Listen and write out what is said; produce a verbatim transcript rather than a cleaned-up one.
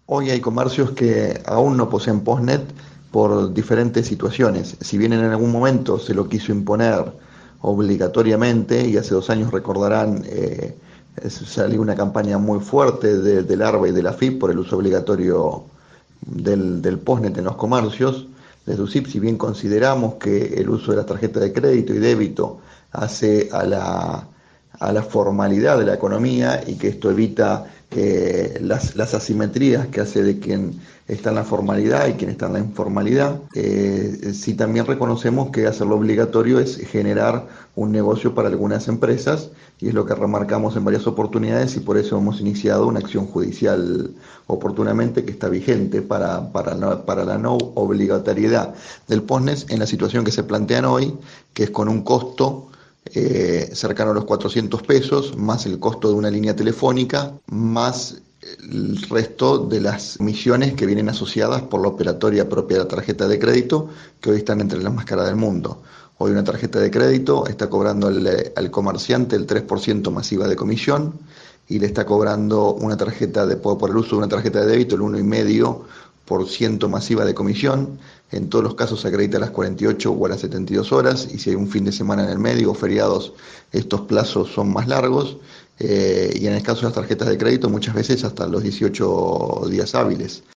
Hoy hay comercios que aún no poseen postnet por diferentes situaciones. Si bien en algún momento se lo quiso imponer obligatoriamente, y hace dos años recordarán, eh, es- salió una campaña muy fuerte de- del ARBA y de la A F I P por el uso obligatorio del, del postnet en los comercios. Desde U S I P, si bien consideramos que el uso de las tarjetas de crédito y débito hace a la, a la formalidad de la economía y que esto evita eh, las, las asimetrías que hace de quien está en la formalidad y quien está en la informalidad, eh, sí también reconocemos que hacerlo obligatorio es generar un negocio para algunas empresas y es lo que remarcamos en varias oportunidades y por eso hemos iniciado una acción judicial oportunamente que está vigente para, para, no- para la no obligatoriedad del postnet en la situación que se plantean hoy, que es con un costo eh, cercano a los cuatrocientos pesos, más el costo de una línea telefónica, más el resto de las comisiones que vienen asociadas por la operatoria propia de la tarjeta de crédito, que hoy están entre las más caras del mundo. Hoy una tarjeta de crédito está cobrando al, al comerciante el tres por ciento masiva de comisión y le está cobrando una tarjeta de, por el uso de una tarjeta de débito el uno coma cinco por ciento masiva de comisión. En todos los casos se acredita a las cuarenta y ocho o a las setenta y dos horas y si hay un fin de semana en el medio o feriados, estos plazos son más largos. Eh, y en el caso de las tarjetas de crédito muchas veces hasta los dieciocho días hábiles.